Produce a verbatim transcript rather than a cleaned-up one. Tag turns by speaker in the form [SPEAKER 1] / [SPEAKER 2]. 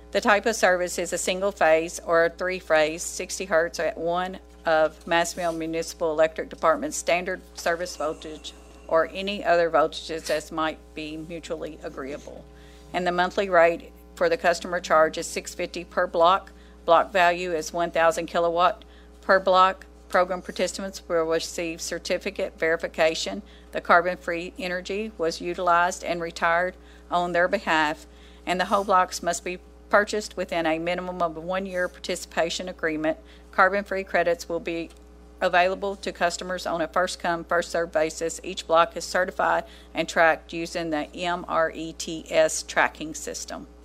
[SPEAKER 1] The type of service is a single-phase or a three-phase, sixty hertz at one of Massville Municipal Electric Department's standard service voltage or any other voltages as might be mutually agreeable. And the monthly rate for the customer charge is six hundred fifty dollars per block. Block value is one thousand kilowatt per block. Program participants will receive certificate verification the carbon-free energy was utilized and retired on their behalf, and the whole blocks must be purchased within a minimum of a one-year participation agreement. Carbon-free credits will be available to customers on a first-come, first-served basis. Each block is certified and tracked using the M R E T S tracking system.